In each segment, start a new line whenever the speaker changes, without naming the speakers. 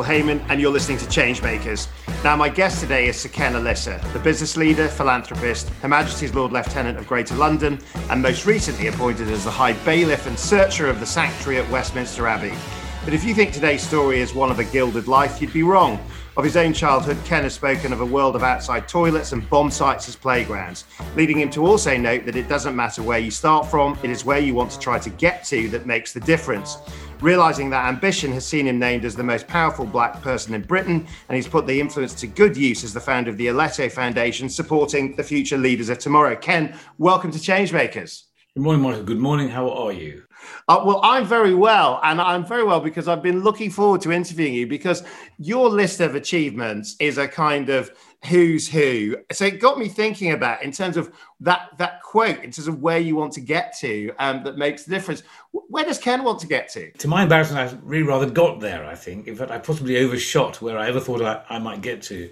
Michael Heyman, and you're listening to Changemakers. Now, my guest today is Sir Ken Alyssa, the business leader, philanthropist, Her Majesty's Lord Lieutenant of Greater London, and most recently appointed as the High Bailiff and Searcher of the Sanctuary at Westminster Abbey. But if you think today's story is one of a gilded life, you'd be wrong. Of his own childhood, Ken has spoken of a world of outside toilets and bomb sites as playgrounds, leading him to also note that it doesn't matter where you start from, it is where you want to try to get to that makes the difference. Realising that ambition has seen him named as the most powerful black person in Britain, and he's put the influence to good use as the founder of the Aleto Foundation, supporting the future leaders of tomorrow. Ken, welcome to Changemakers.
Good morning, Michael. Good morning. How are you?
Well, I'm very well, and I'm very well because I've been looking forward to interviewing you because your list of achievements is a kind of who's who. So it got me thinking about, in terms of that quote, in terms of where you want to get to, that makes the difference. Where does Ken want to get to?
To my embarrassment, I really rather got there, I think. In fact, I possibly overshot where I ever thought I might get to.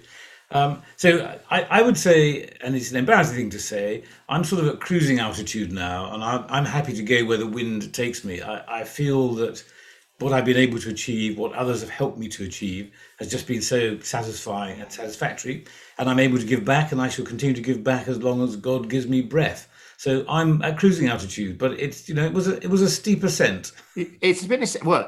So I would say, and it's an embarrassing thing to say, I'm sort of at cruising altitude now, and I'm happy to go where the wind takes me. I feel that what I've been able to achieve, what others have helped me to achieve, has just been so satisfying and satisfactory, and I'm able to give back, and I shall continue to give back as long as God gives me breath. So I'm at cruising altitude, but it's, it was a steep ascent.
It's been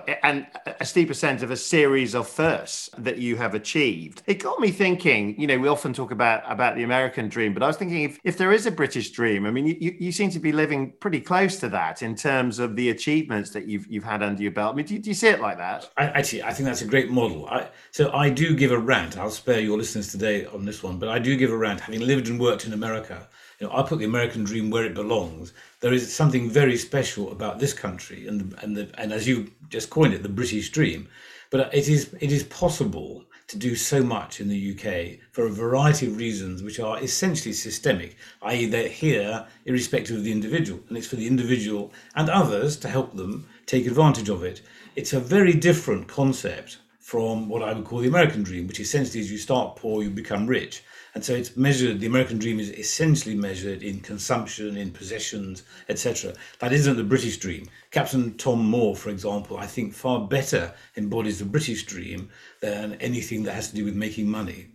a steep ascent of a series of firsts that you have achieved. It got me thinking. We often talk about the American dream, but I was thinking if there is a British dream, I mean, you seem to be living pretty close to that in terms of the achievements that you've had under your belt. I mean, do you see it like that?
I think that's a great model. So I do give a rant. I'll spare your listeners today on this one, but I do give a rant. Having lived and worked in America, I put the American dream where it belongs. There is something very special about this country and as you just coined it, the British dream. But it is possible to do so much in the UK for a variety of reasons which are essentially systemic, i.e. they're here irrespective of the individual, and it's for the individual and others to help them take advantage of it. It's a very different concept from what I would call the American dream, which essentially is you start poor, you become rich. And so it's measured, the American dream is essentially measured in consumption, in possessions, etc. That isn't the British dream. Captain Tom Moore, for example, I think far better embodies the British dream than anything that has to do with making money.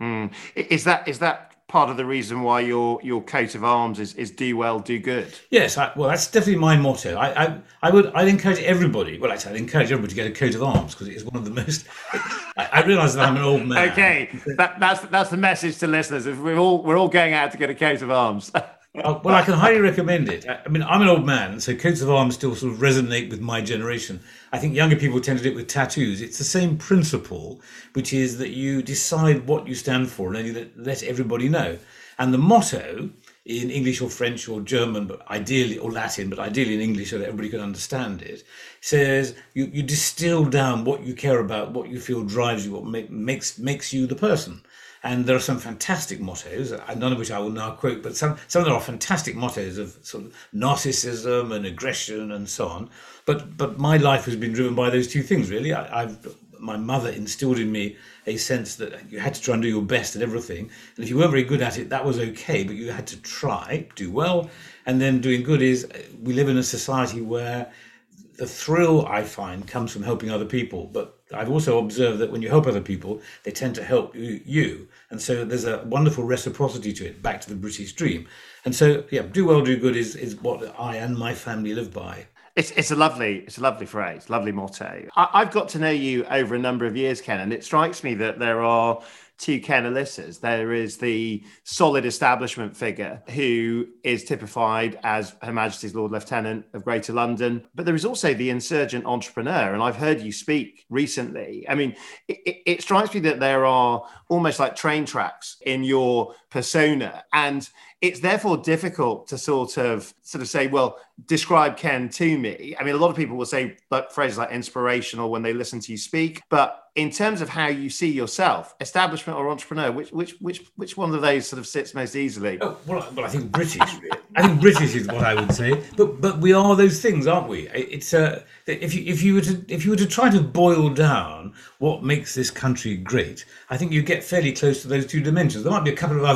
Is that part of the reason why your coat of arms is do well, do good?
Yes, well, that's definitely my motto. I'd encourage everybody. Well, actually, I'd encourage everybody to get a coat of arms because it is one of the most. I realise that I'm an old man.
Okay, that's the message to listeners. If we're all going out to get a coat of arms.
Well, I can highly recommend it. I mean, I'm an old man, so coats of arms still sort of resonate with my generation. I think younger people tend to do it with tattoos. It's the same principle, which is that you decide what you stand for and then you let everybody know. And the motto in English or French or German, but ideally, or Latin, but ideally in English so that everybody can understand it, says you distill down what you care about, what you feel drives you, what makes you the person. And there are some fantastic mottos, none of which I will now quote, but some of them are fantastic mottos of sort of narcissism and aggression and so on. But my life has been driven by those two things, really. My mother instilled in me a sense that you had to try and do your best at everything. And if you weren't very good at it, that was okay, but you had to try, do well. And then doing good is, we live in a society where the thrill, I find, comes from helping other people. But I've also observed that when you help other people, they tend to help you. And so there's a wonderful reciprocity to it, back to the British dream. And so, yeah, do well, do good is what I and my family live by.
It's a lovely phrase, lovely motto. I've got to know you over a number of years, Ken, and it strikes me that there are two Ken Alyssas. There is the solid establishment figure who is typified as Her Majesty's Lord Lieutenant of Greater London, but there is also the insurgent entrepreneur. And I've heard you speak recently. I mean, it strikes me that there are almost like train tracks in your persona, and it's therefore difficult to sort of say, well, describe Ken to me. I mean, a lot of people will say phrases like inspirational when they listen to you speak, but in terms of how you see yourself, establishment or entrepreneur, which one of those sort of sits most easily?
Oh, well, I think British. I think British is what I would say. But we are those things, aren't we? It's if you were to try to boil down what makes this country great, I think you get fairly close to those two dimensions. There might be a couple of other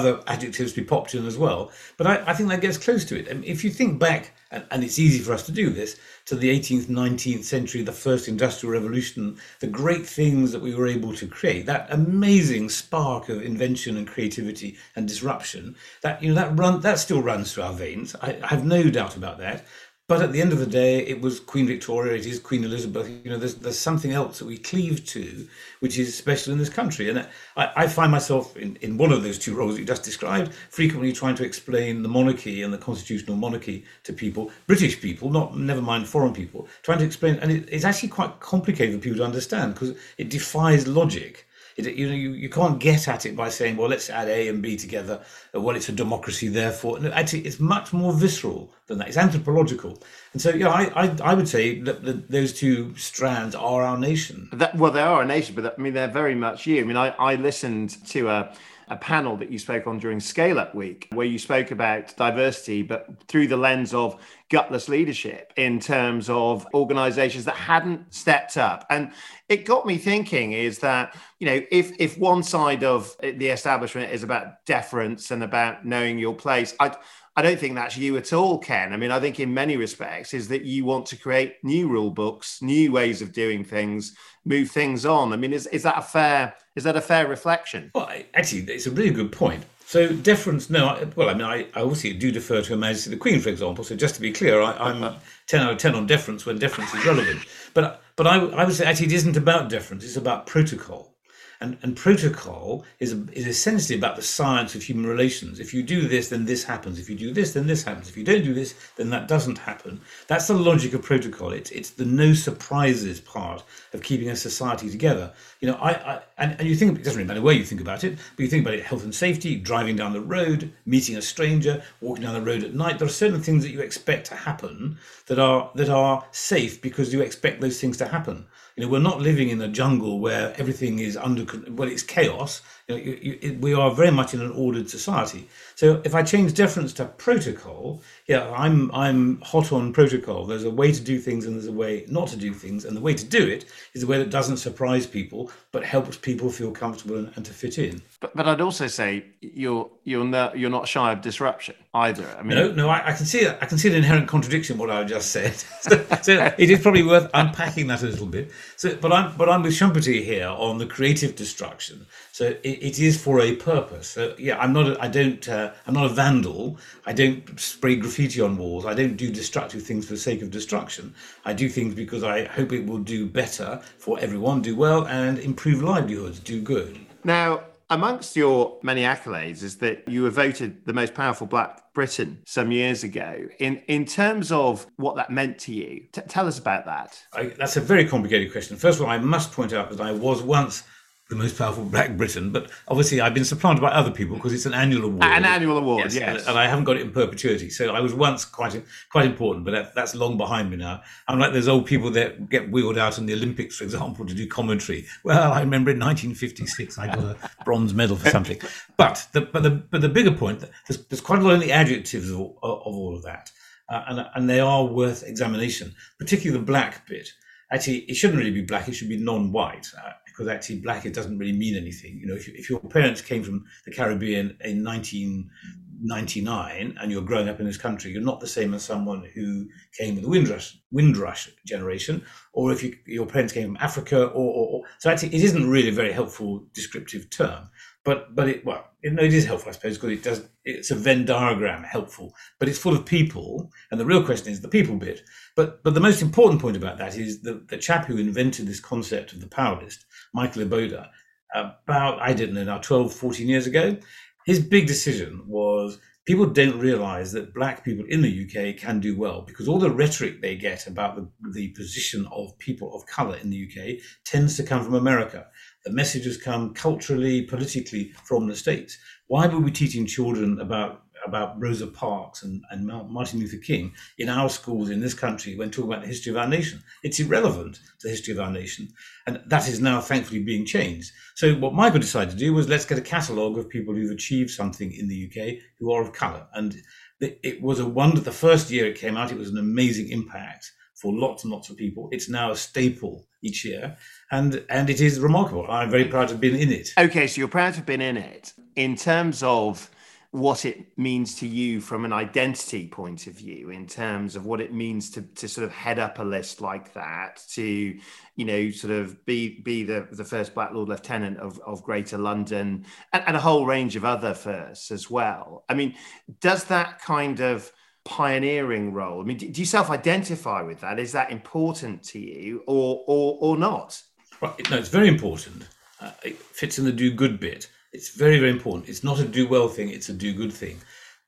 other adjectives to be popped in as well. But I think that gets close to it. And if you think back, and it's easy for us to do this, to the 18th, 19th century, the first industrial revolution, the great things that we were able to create, that amazing spark of invention and creativity and disruption, that still runs through our veins. I have no doubt about that. But at the end of the day, it was Queen Victoria, it is Queen Elizabeth. There's something else that we cleave to, which is special in this country. And I find myself in one of those two roles you just described, frequently trying to explain the monarchy and the constitutional monarchy to people, British people, never mind foreign people, trying to explain. And it's actually quite complicated for people to understand because it defies logic. You can't get at it by saying, well, let's add A and B together. Well, it's a democracy, therefore. No, actually, it's much more visceral than that. It's anthropological. And so, I would say that those two strands are our nation.
They are a nation, but I mean, they're very much you. I mean, I listened to a panel that you spoke on during Scale Up Week, where you spoke about diversity, but through the lens of gutless leadership in terms of organizations that hadn't stepped up. And it got me thinking is that, if one side of the establishment is about deference and about knowing your place, I don't think that's you at all, Ken. I mean, I think in many respects is that you want to create new rule books, new ways of doing things, move things on. I mean, is that a fair reflection?
Well, actually, it's a really good point. So deference, no, I obviously do defer to Her Majesty the Queen, for example. So just to be clear, I'm 10 out of 10 on deference when deference is relevant. But I would say actually it isn't about deference, it's about protocol. And protocol is essentially about the science of human relations. If you do this, then this happens. If you do this, then this happens. If you don't do this, then that doesn't happen. That's the logic of protocol. It's the no surprises part of keeping a society together. And you think, it doesn't really matter where you think about it, but you think about it, health and safety, driving down the road, meeting a stranger, walking down the road at night. There are certain things that you expect to happen that are safe because you expect those things to happen. We're not living in a jungle where everything is it's chaos. We are very much in an ordered society. So if I change deference to protocol, I'm hot on protocol. There's a way to do things and there's a way not to do things. And the way to do it is a way that doesn't surprise people, but helps people feel comfortable and to fit in.
But I'd also say you're not shy of disruption either. I mean,
no, I can see that. I can see the inherent contradiction in what I just said. so it is probably worth unpacking that a little bit. So, but I'm with Shumpati here on the creative destruction. So it is for a purpose. So I'm not a vandal. I don't spray graffiti on walls. I don't do destructive things for the sake of destruction. I do things because I hope it will do better for everyone, do well, and improve livelihoods, do good.
Now, amongst your many accolades is that you were voted the most powerful Black Briton some years ago. In terms of what that meant to you, tell us about that.
That's a very complicated question. First of all, I must point out that I was once the most powerful Black Briton, but obviously I've been supplanted by other people because it's an annual award.
An annual award, yes.
And I haven't got it in perpetuity. So I was once quite important, but that's long behind me now. I'm like those old people that get wheeled out in the Olympics, for example, to do commentary. Well, I remember in 1956 I got a bronze medal for something. But the bigger point, there's quite a lot in the adjectives of all of that, and they are worth examination, particularly the black bit. Actually, it shouldn't really be black; it should be non-white. Because actually black, it doesn't really mean anything. If your parents came from the Caribbean in 1999 and you're growing up in this country, you're not the same as someone who came with the Windrush generation, or if your parents came from Africa, so actually it isn't really a very helpful descriptive term. But it is helpful, I suppose, because it's a Venn diagram helpful, but it's full of people, and the real question is the people bit. But the most important point about that is the chap who invented this concept of the power list, Michael Iboda, about, 12, 14 years ago, his big decision was people don't realize that black people in the UK can do well because all the rhetoric they get about the position of people of color in the UK tends to come from America. The messages come culturally, politically from the States. Why were we teaching children about Rosa Parks and Martin Luther King in our schools in this country when talking about the history of our nation? It's irrelevant to the history of our nation. And that is now thankfully being changed. So what Michael decided to do was let's get a catalogue of people who've achieved something in the UK who are of colour. And it was a wonder. The first year it came out, it was an amazing impact for lots and lots of people. It's now a staple each year, and it is remarkable. I'm very proud to have been in it.
Okay, so you're proud to have been in it. In terms of what it means to you from an identity point of view, in terms of what it means to sort of head up a list like that, to, sort of be the first Black Lord Lieutenant of Greater London, and a whole range of other firsts as well. I mean, does that kind of pioneering role, I mean, do you self-identify with that? Is that important to you or not?
Right. No, it's very important. It fits in the do good bit. It's very, very important. It's not a do well thing, it's a do good thing.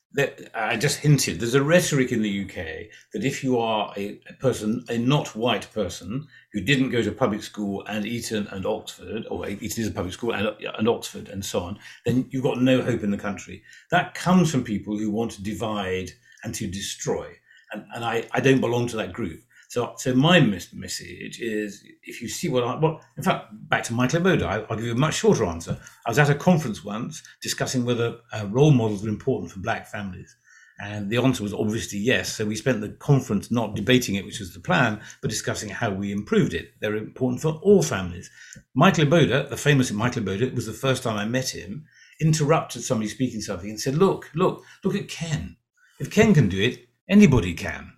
I just hinted, there's a rhetoric in the UK that if you are a person, a not white person, who didn't go to public school and Eton and Oxford, or it is a public school and Oxford and so on, then you've got no hope in the country. That comes from people who want to divide and to destroy. And I don't belong to that group. So my message is, if you see in fact, back to Michael Oboda, I'll give you a much shorter answer. I was at a conference once discussing whether role models were important for Black families. And the answer was obviously yes. So we spent the conference not debating it, which was the plan, but discussing how we improved it. They're important for all families. Michael Oboda, the famous Michael Oboda, it was the first time I met him, interrupted somebody speaking something and said, look at Ken. If Ken can do it, anybody can.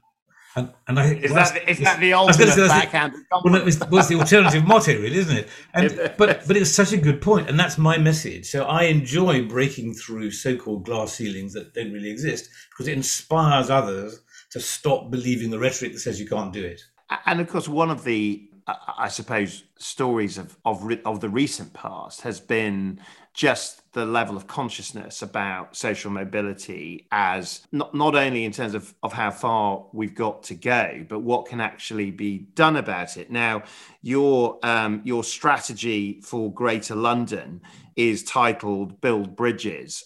Is that the ultimate backhand?
Well, it's the alternative motto, really, isn't it? But it's such a good point, and that's my message. So I enjoy breaking through so-called glass ceilings that don't really exist, because it inspires others to stop believing the rhetoric that says you can't do it.
And of course, one of the, I suppose, stories of the recent past has been just the level of consciousness about social mobility, as not only in terms of how far we've got to go, but what can actually be done about it. Now, your strategy for Greater London is titled Build Bridges.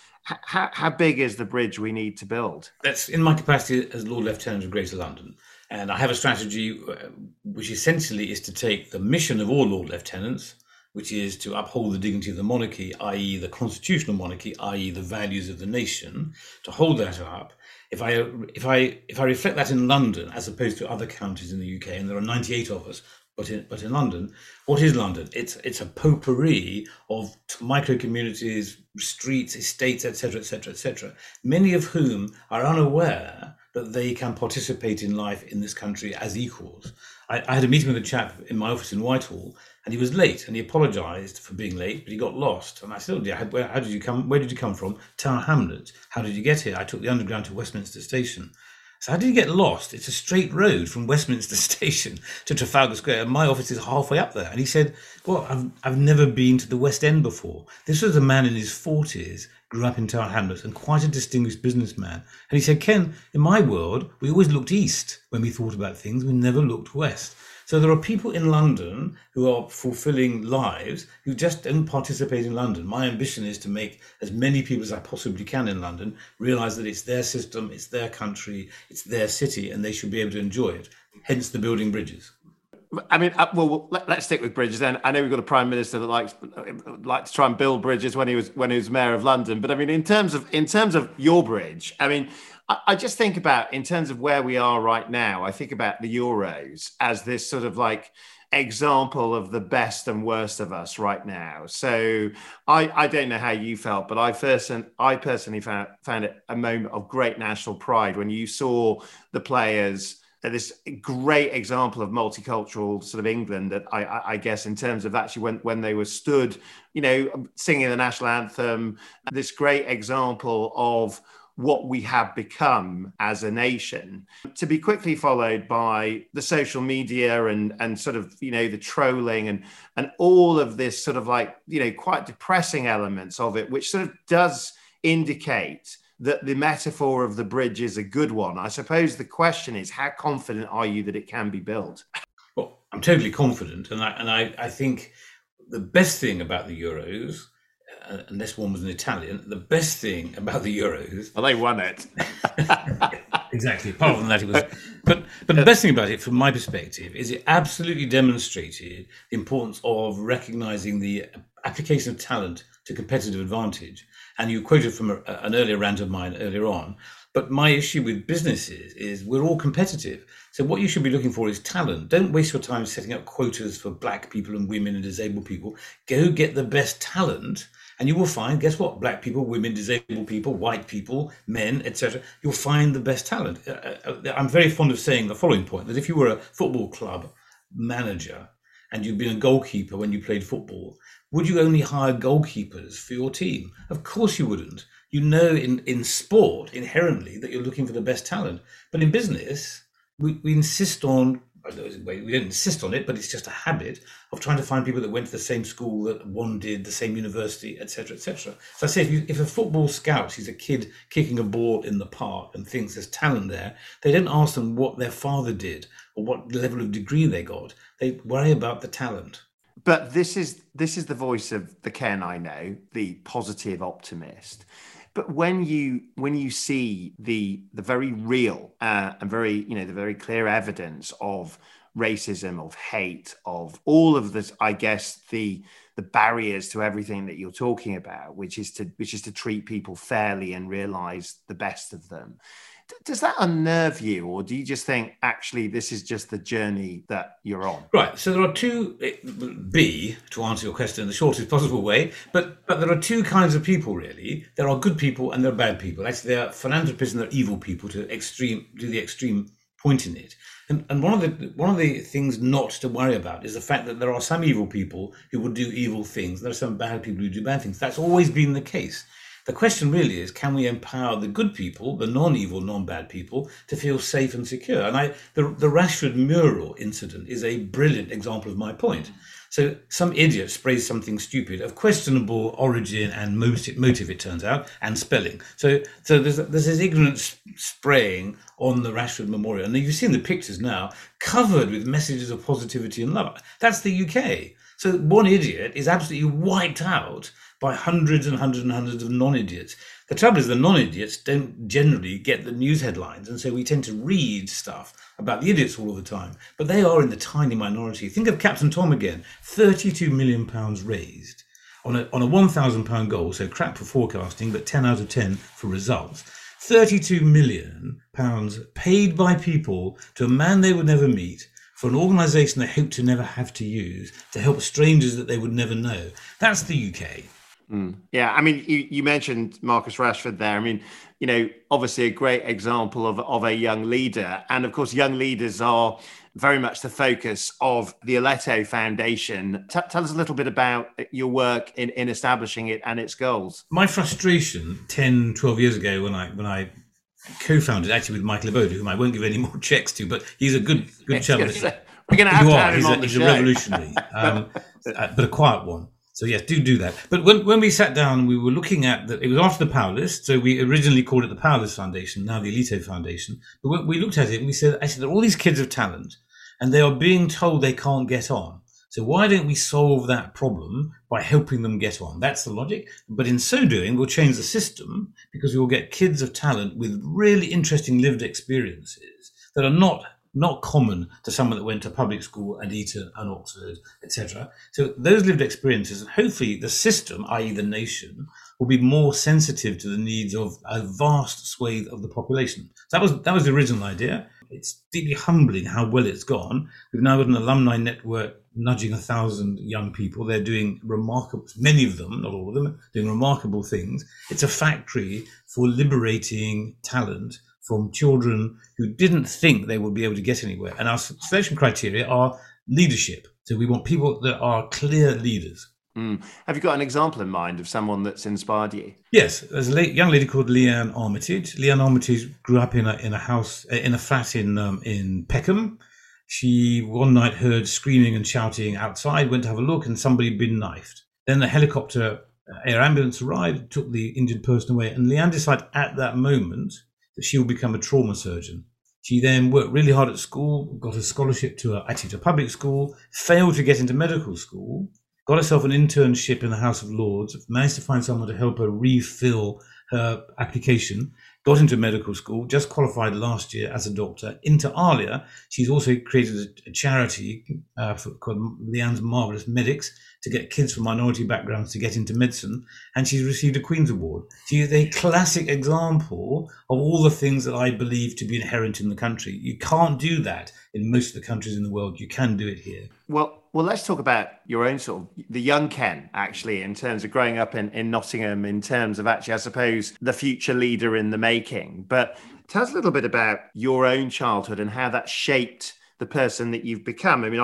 How big is the bridge we need to build?
That's in my capacity as Lord Lieutenant of Greater London. And I have a strategy which essentially is to take the mission of all Lord Lieutenants, which is to uphold the dignity of the monarchy, i.e. the constitutional monarchy, i.e. the values of the nation, to hold that up. If I reflect that in London, as opposed to other counties in the UK, and there are 98 of us, but in London, what is London? It's a potpourri of micro communities, streets, estates, etc., etc., etc., many of whom are unaware that they can participate in life in this country as equals. I had a meeting with a chap in my office in Whitehall, and he was late, and he apologised for being late, but he got lost. And I said, how did you come? Where did you come from? Tower Hamlets. How did you get here? I took the underground to Westminster Station. So how did you get lost? It's a straight road from Westminster Station to Trafalgar Square, and my office is halfway up there. And he said, well, I've never been to the West End before. This was a man in his 40s, grew up in Tower Hamlets, and quite a distinguished businessman. And he said, Ken, in my world, we always looked east when we thought about things. We never looked west. So there are people in London who are fulfilling lives who just don't participate in London. My ambition is to make as many people as I possibly can in London realize that it's their system, it's their country, it's their city, and they should be able to enjoy it. Hence the building bridges.
I mean, well, let's stick with bridges then. I know we've got a prime minister that likes to try and build bridges when he was mayor of London. But I mean, in terms of your bridge, I mean, I just think about, in terms of where we are right now, I think about the Euros as this sort of like example of the best and worst of us right now. So I don't know how you felt, but I personally found it a moment of great national pride when you saw the players. This great example of multicultural sort of England, that I guess, in terms of actually when they were stood, singing the national anthem, this great example of what we have become as a nation, to be quickly followed by the social media and sort of, the trolling and all of this sort of like, quite depressing elements of it, which sort of does indicate that the metaphor of the bridge is a good one. I suppose the question is, how confident are you that it can be built?
Well, I'm totally confident. And I think the best thing about the Euros, unless one was an Italian, the best thing about the Euros...
Well, they won it.
Exactly. Apart from that, it was... But the best thing about it, from my perspective, is it absolutely demonstrated the importance of recognising the application of talent to competitive advantage. And you quoted from an earlier rant of mine earlier on, But my issue with businesses is we're all competitive. So what you should be looking for is talent. Don't waste your time setting up quotas for black people and women and disabled people. Go get the best talent, and you will find, guess what? Black people, women, disabled people, white people, men, etc. You'll find the best talent. I'm very fond of saying the following point, that if you were a football club manager and you'd been a goalkeeper when you played football, would you only hire goalkeepers for your team? Of course you wouldn't. You know, in sport, inherently, that you're looking for the best talent. But in business, we insist on, we don't insist on it, but it's just a habit of trying to find people that went to the same school that one did, the same university, etc., etc. So I say, if a football scout sees a kid kicking a ball in the park and thinks there's talent there, they don't ask them what their father did or what level of degree they got. They worry about the talent.
But this is the voice of the Ken I know, the positive optimist. But when you see the very real and very, the very clear evidence of racism, of hate, of all of this, I guess the barriers to everything that you're talking about, which is to treat people fairly and realize the best of them. Does that unnerve you, or do you just think actually this is just the journey that you're on?
Right. So there are two, to answer your question in the shortest possible way, but there are two kinds of people really. There are good people and there are bad people. Actually, there are philanthropists and there are evil people to the extreme point in it. And one of the things not to worry about is the fact that there are some evil people who will do evil things. There are some bad people who do bad things. That's always been the case. The question really is, can we empower the good people, the non-evil, non-bad people, to feel safe and secure? And the Rashford mural incident is a brilliant example of my point. So some idiot sprays something stupid of questionable origin and motive, it turns out, and spelling. So there's this ignorant spraying on the Rashford memorial. And you've seen the pictures now, covered with messages of positivity and love. That's the UK. So one idiot is absolutely wiped out by hundreds and hundreds and hundreds of non-idiots. The trouble is the non-idiots don't generally get the news headlines, and so we tend to read stuff about the idiots all of the time. But they are in the tiny minority. Think of Captain Tom again, £32 million raised on a £1,000 goal, so crap for forecasting, but 10 out of 10 for results. £32 million paid by people to a man they would never meet, for an organisation they hope to never have to use, to help strangers that they would never know. That's the UK.
Yeah, I mean, you mentioned Marcus Rashford there. I mean, obviously a great example of a young leader. And of course, young leaders are very much the focus of the Aleto Foundation. Tell us a little bit about your work in establishing it and its goals.
My frustration 10, 12 years ago when I co-founded, actually with Michael Iboda, whom I won't give any more checks to, but he's a good chap.
We're going to have him on the show.
He's a revolutionary, but a quiet one. So yes, do that. But when we sat down, we were looking at it was after the Powerless. So we originally called it the Powerless Foundation, now the Aleto Foundation. But we looked at it and we said, actually, there are all these kids of talent and they are being told they can't get on. So why don't we solve that problem by helping them get on? That's the logic. But in so doing, we'll change the system because we will get kids of talent with really interesting lived experiences that are not common to someone that went to public school and Eton and Oxford, etc. So those lived experiences, and hopefully the system, i.e. the nation, will be more sensitive to the needs of a vast swathe of the population. So that was the original idea. It's deeply humbling how well it's gone. We've now got an alumni network nudging 1,000 young people. They're doing remarkable, many of them, not all of them, doing remarkable things. It's a factory for liberating talent from children who didn't think they would be able to get anywhere. And our selection criteria are leadership. So we want people that are clear leaders.
Have you got an example in mind of someone that's inspired you?
Yes, there's a young lady called Leanne Armitage. Leanne Armitage grew up in a flat in Peckham. She one night heard screaming and shouting outside, went to have a look, and somebody had been knifed. Then the helicopter air ambulance arrived, took the injured person away, and Leanne decided at that moment that she would become a trauma surgeon. She then worked really hard at school, got a scholarship to public school, failed to get into medical school, got herself an internship in the House of Lords, managed to find someone to help her refill her application, got into medical school, just qualified last year as a doctor. Inter alia, she's also created a charity called Leanne's Marvelous Medics to get kids from minority backgrounds to get into medicine, and she's received a Queen's Award. She is a classic example of all the things that I believe to be inherent in the country. You can't do that in most of the countries in the world. You can do it here.
Well, let's talk about your own sort of the young Ken, actually, in terms of growing up in Nottingham, in terms of actually, I suppose, the future leader in the making. But tell us a little bit about your own childhood and how that shaped the person that you've become. I mean,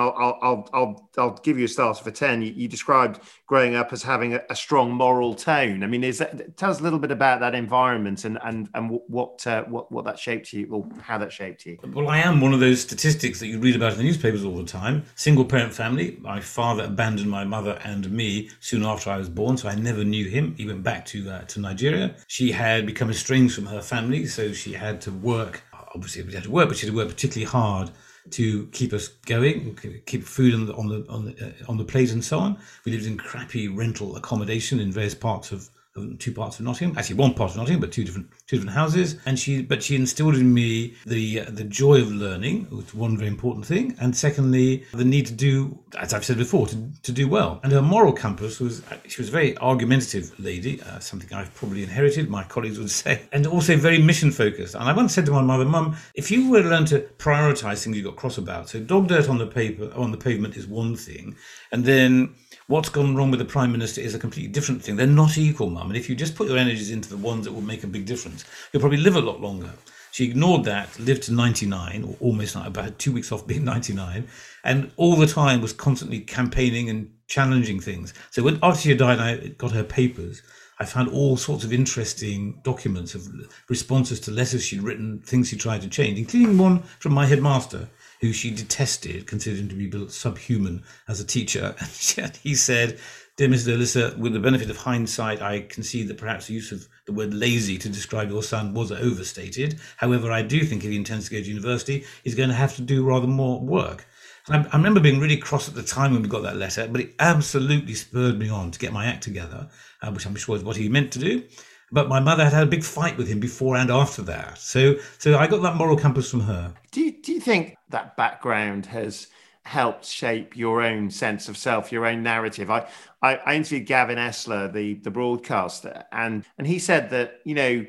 I'll give you a starter for 10. You described growing up as having a strong moral tone. I mean, tell us a little bit about that environment and what that shaped you, or how that shaped you.
Well, I am one of those statistics that you read about in the newspapers all the time. Single parent family. My father abandoned my mother and me soon after I was born, so I never knew him. He went back to Nigeria. She had become estranged from her family, so she had to work. Obviously, she had to work, but she had to work particularly hard to keep us going, keep food on the plate and so on. We lived in crappy rental accommodation in various parts of two parts of Nottingham, actually one part of Nottingham, but two different houses. And she instilled in me the joy of learning, which was one very important thing, and secondly the need to do, as I've said before, to do well. And her moral compass was, she was a very argumentative lady, something I've probably inherited, my colleagues would say, and also very mission focused. And I once said to my mother, Mum, if you were to learn to prioritise things you got cross about, so dog dirt on the pavement is one thing, and then what's gone wrong with the Prime Minister is a completely different thing. They're not equal, Mum. And if you just put your energies into the ones that will make a big difference, you'll probably live a lot longer. She ignored that, lived to 99, or almost, about 2 weeks off being 99, and all the time was constantly campaigning and challenging things. So after she died, I got her papers. I found all sorts of interesting documents of responses to letters she'd written, things she tried to change, including one from my headmaster, who she detested, considered him to be subhuman as a teacher. And he said, "Dear Mrs. Alyssa, with the benefit of hindsight, I concede that perhaps the use of the word lazy to describe your son was overstated. However, I do think if he intends to go to university, he's going to have to do rather more work." And I remember being really cross at the time when we got that letter, but it absolutely spurred me on to get my act together, which I'm sure is what he meant to do. But my mother had a big fight with him before and after that. So I got that moral compass from her.
Do you think that background has helped shape your own sense of self, your own narrative? I interviewed Gavin Esler, the broadcaster, and he said that,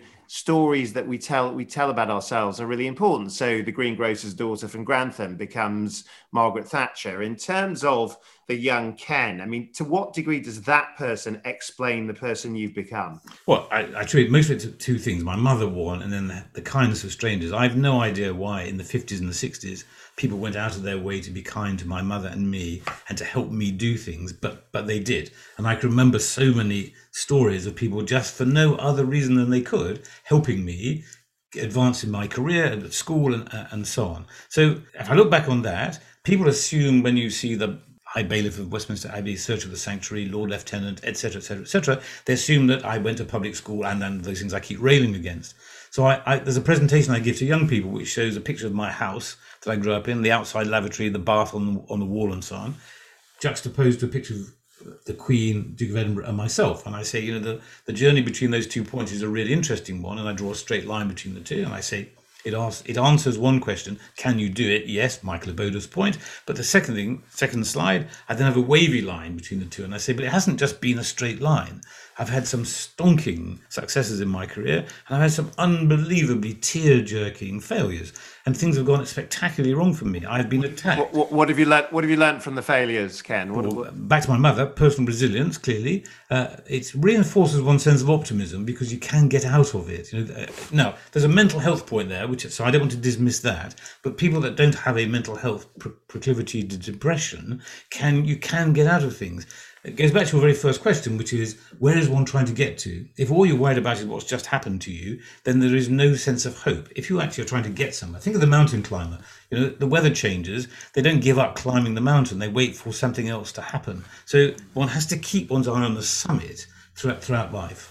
stories that we tell about ourselves are really important. So the greengrocer's daughter from Grantham becomes Margaret Thatcher. In terms of the young Ken, I mean, to what degree does that person explain the person you've become?
Well, I attribute mostly to two things: my mother, one, and then the kindness of strangers. I have no idea why in the 50s and the 60s people went out of their way to be kind to my mother and me and to help me do things, but they did. And I can remember so many stories of people just for no other reason than they could helping me advance in my career at school and so on. So if I look back on that, people assume when you see the High Bailiff of Westminster Abbey, Search of the Sanctuary, Lord Lieutenant, etc., etc., etc., they assume that I went to public school and then those things I keep railing against. So there's a presentation I give to young people which shows a picture of my house that I grew up in, the outside lavatory, the bath on the wall and so on, juxtaposed to a picture of the Queen, Duke of Edinburgh, and myself. And I say, the journey between those 2 points is a really interesting one, and I draw a straight line between the two, and I say, it answers one question: can you do it? Yes, Michael Aboda's point. But the second slide, I then have a wavy line between the two, and I say, but it hasn't just been a straight line. I've had some stonking successes in my career, and I've had some unbelievably tear-jerking failures, and things have gone spectacularly wrong for me. I've been attacked.
What have you learned? What have you learned from the failures, Ken?
Back to my mother, personal resilience. Clearly, it reinforces one's sense of optimism because you can get out of it. Now, there's a mental health point there, so I don't want to dismiss that. But people that don't have a mental health proclivity to depression can get out of things. It goes back to your very first question, which is, where is one trying to get to? If all you're worried about is what's just happened to you, then there is no sense of hope. If you actually are trying to get somewhere, think of the mountain climber. The weather changes. They don't give up climbing the mountain. They wait for something else to happen. So one has to keep one's eye on the summit throughout life.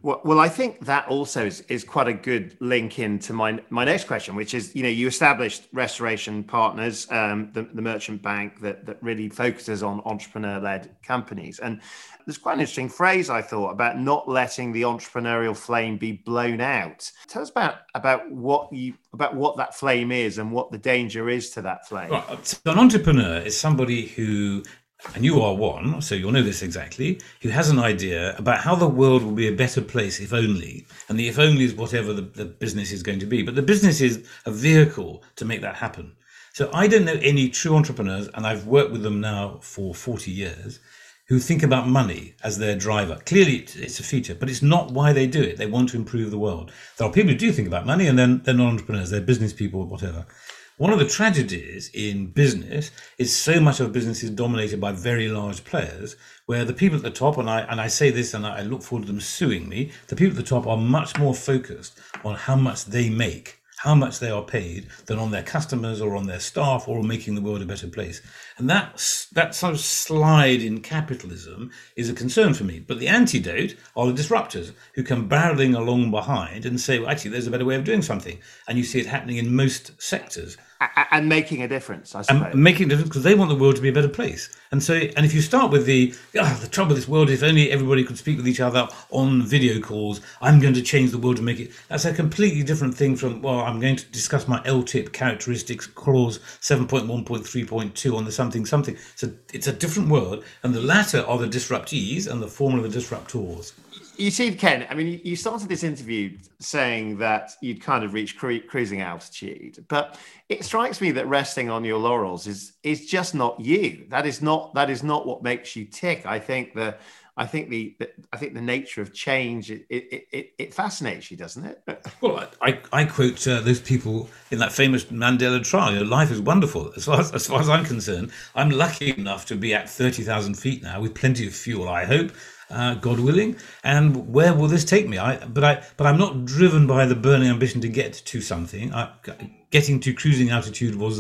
Well, I think that also is quite a good link into my next question, which is, you established Restoration Partners, the merchant bank that really focuses on entrepreneur-led companies. And there's quite an interesting phrase, I thought, about not letting the entrepreneurial flame be blown out. Tell us about what that flame is and what the danger is to that flame.
Right. So an entrepreneur is somebody who, and you are one, so you'll know this exactly, who has an idea about how the world will be a better place if only. And the if only is whatever the business is going to be. But the business is a vehicle to make that happen. So I don't know any true entrepreneurs, and I've worked with them now for 40 years, who think about money as their driver. Clearly, it's a feature, but it's not why they do it. They want to improve the world. There are people who do think about money, and then they're not entrepreneurs, they're business people or whatever. One of the tragedies in business is so much of business is dominated by very large players, where the people at the top, and I say this and I look forward to them suing me, the people at the top are much more focused on how much they make, how much they are paid, than on their customers or on their staff or on making the world a better place. And that sort of slide in capitalism is a concern for me. But the antidote are the disruptors who come barreling along behind and say, well, actually, there's a better way of doing something. And you see it happening in most sectors.
And making a difference, I suppose.
And making a difference because they want the world to be a better place. And so, and if you start with the trouble with this world, if only everybody could speak with each other on video calls, I'm going to change the world to make it. That's a completely different thing from, well, I'm going to discuss my LTIP characteristics clause 7.1.3.2 on the something. So it's a different world. And the latter are the disruptees and the former are the disruptors.
You see, Ken, I mean, you started this interview saying that you'd kind of reached cruising altitude, but it strikes me that resting on your laurels is just not you. That is not what makes you tick. I think the nature of change it fascinates you, doesn't it?
Well, I quote those people in that famous Mandela trial. Life is wonderful. As far as I'm concerned, I'm lucky enough to be at 30,000 feet now with plenty of fuel, I hope. God willing, and where will this take me? But I'm not driven by the burning ambition to get to something. Getting to cruising altitude was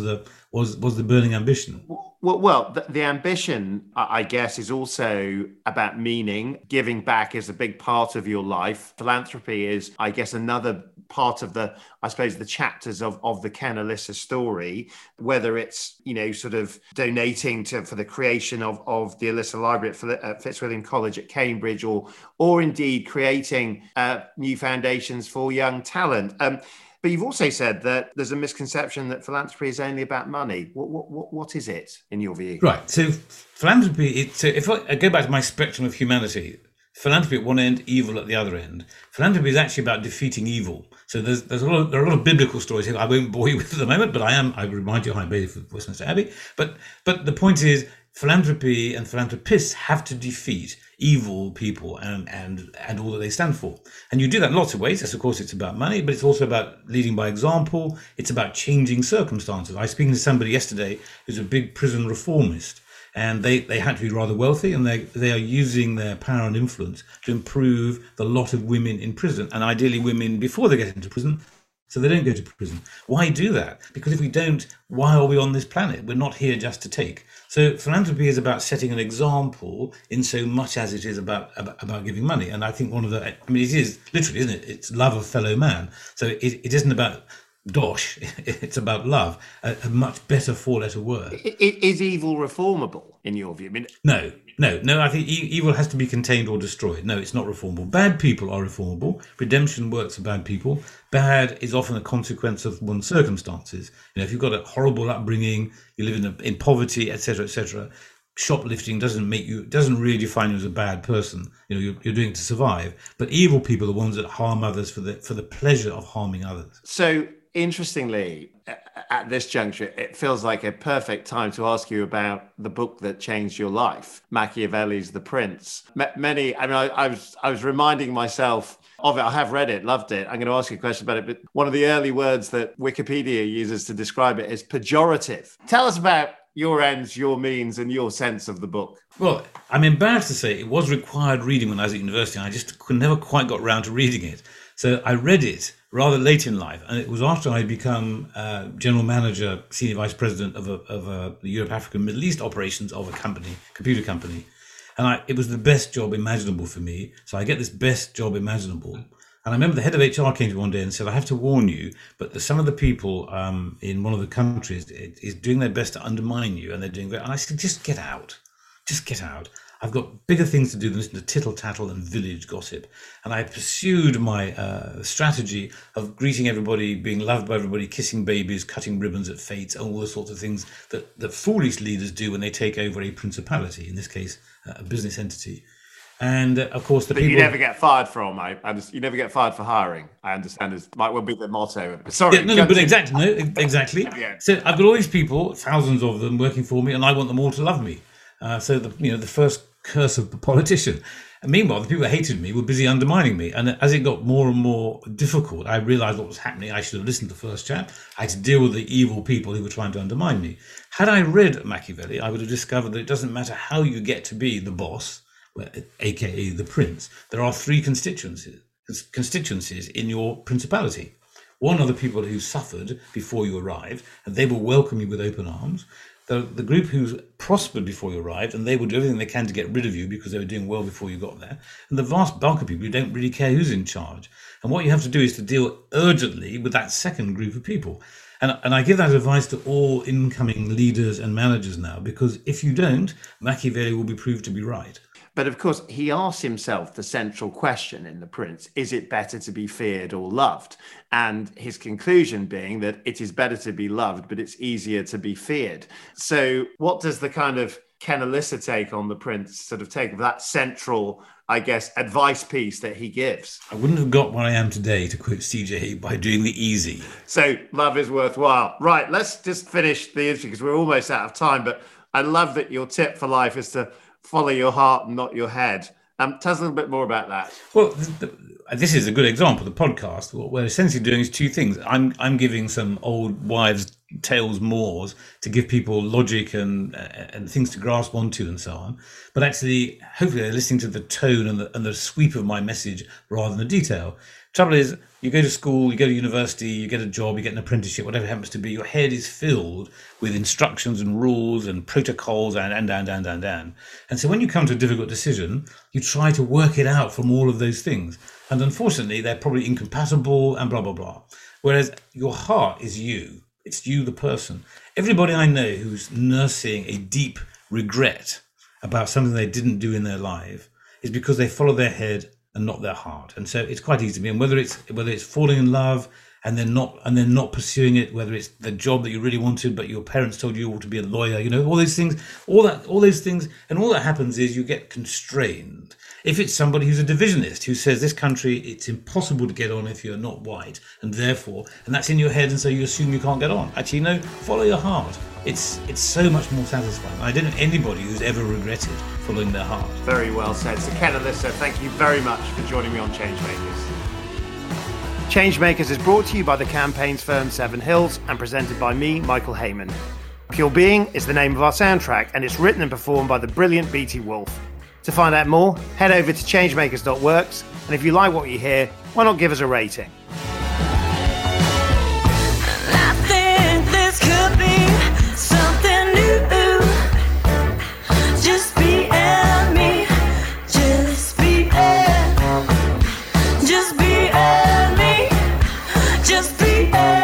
the burning ambition.
Well, the ambition, I guess, is also about meaning. Giving back is a big part of your life. Philanthropy is, I guess, another part of the chapters of the Ken Alyssa story, whether it's, sort of donating for the creation of the Alyssa Library at Fitzwilliam College at Cambridge, or indeed creating new foundations for young talent. But you've also said that there's a misconception that philanthropy is only about money. What is it, in your view?
Right. So philanthropy, so if I go back to my spectrum of humanity, philanthropy at one end, evil at the other end. Philanthropy is actually about defeating evil. So there are a lot of biblical stories here I won't bore you with at the moment, but I remind you I'm bailiff of Westminster Abbey. But the point is, philanthropy and philanthropists have to defeat evil people and all that they stand for. And you do that in lots of ways. Yes, of course, it's about money, but it's also about leading by example. It's about changing circumstances. I was speaking to somebody yesterday who's a big prison reformist, and they had to be rather wealthy, and they are using their power and influence to improve the lot of women in prison, and ideally women before they get into prison, so they don't go to prison. Why do that? Because if we don't, why are we on this planet? We're not here just to take. So philanthropy is about setting an example in so much as it is about giving money. And I think it is literally, isn't it? It's love of fellow man. So it isn't about dosh, it's about love, a much better four-letter word.
Is evil reformable, in your view? I mean,
No, I think evil has to be contained or destroyed. No, it's not reformable. Bad people are reformable. Redemption works for bad people. Bad is often a consequence of one's circumstances. If you've got a horrible upbringing, you live in poverty, etc., shoplifting doesn't really define you as a bad person. You're doing it to survive. But evil people are the ones that harm others for the pleasure of harming others.
So, interestingly, at this juncture, it feels like a perfect time to ask you about the book that changed your life, Machiavelli's The Prince. I was reminding myself of it. I have read it, loved it. I'm going to ask you a question about it, but one of the early words that Wikipedia uses to describe it is pejorative. Tell us about your ends, your means, and your sense of the book.
Well, I'm embarrassed to say it was required reading when I was at university, and I just never quite got around to reading it. So I read it rather late in life, and it was after I'd become general manager, senior vice president of the Europe, Africa, Middle East operations of a computer company. And it was the best job imaginable for me. So I get this best job imaginable. And I remember the head of HR came to me one day and said, I have to warn you, but some of the people in one of the countries is doing their best to undermine you, and they're doing great. And I said, just get out. Just get out. I've got bigger things to do than listen to tittle-tattle and village gossip. And I pursued my strategy of greeting everybody, being loved by everybody, kissing babies, cutting ribbons at fetes, all the sorts of things that foolish leaders do when they take over a principality, in this case, a business entity. And of course, the people
you never get fired from. You never get fired for hiring. I understand it might well be the motto. Sorry,
exactly. Yeah. So I've got all these people, thousands of them, working for me, and I want them all to love me. So the first curse of the politician. And meanwhile, the people who hated me were busy undermining me. And as it got more and more difficult, I realised what was happening. I should have listened to the first chap. I had to deal with the evil people who were trying to undermine me. Had I read Machiavelli, I would have discovered that it doesn't matter how you get to be the boss, aka the prince. There are three constituencies in your principality. One are the people who suffered before you arrived, and they will welcome you with open arms. The group who prospered before you arrived, and they will do everything they can to get rid of you because they were doing well before you got there. And the vast bulk of people who don't really care who's in charge. And what you have to do is to deal urgently with that second group of people. And I give that advice to all incoming leaders and managers now, because if you don't, Machiavelli will be proved to be right.
But of course, he asks himself the central question in The Prince, is it better to be feared or loved? And his conclusion being that it is better to be loved, but it's easier to be feared. So what does the kind of Ken Alyssa take on The Prince sort of take of that central, I guess, advice piece that he gives?
I wouldn't have got where I am today, to quote CJ, by doing the easy.
So love is worthwhile. Right, let's just finish the interview because we're almost out of time. But I love that your tip for life is to follow your heart and not your head. Tell us a little bit more about that.
Well, this is a good example. The podcast, what we're essentially doing is two things. I'm giving some old wives' tales mores to give people logic and things to grasp onto and so on. But actually, hopefully, they're listening to the tone and the sweep of my message rather than the detail. Trouble is, you go to school, you go to university, you get a job, you get an apprenticeship, whatever it happens to be, your head is filled with instructions and rules and protocols and. And so when you come to a difficult decision, you try to work it out from all of those things. And unfortunately, they're probably incompatible and blah, blah, blah. Whereas your heart is you. It's you, the person. Everybody I know who's nursing a deep regret about something they didn't do in their life is because they follow their head and not their heart. And so it's quite easy to me. And whether it's falling in love and then not pursuing it, whether it's the job that you really wanted but your parents told you ought to be a lawyer, all those things, all those things, and all that happens is you get constrained. If it's somebody who's a divisionist who says this country, it's impossible to get on if you're not white, and that's in your head, and so you assume you can't get on. Actually, no, follow your heart. It's so much more satisfying. I don't know anybody who's ever regretted following their heart.
Very well said. So Ken Alyssa, thank you very much for joining me on Changemakers. Changemakers is brought to you by the campaigns firm Seven Hills and presented by me, Michael Heyman. Pure Being is the name of our soundtrack, and it's written and performed by the brilliant BT Wolf. To find out more, head over to changemakers.works, and if you like what you hear, why not give us a rating?
I think this could be something new. Just be and me, just be and me, just be and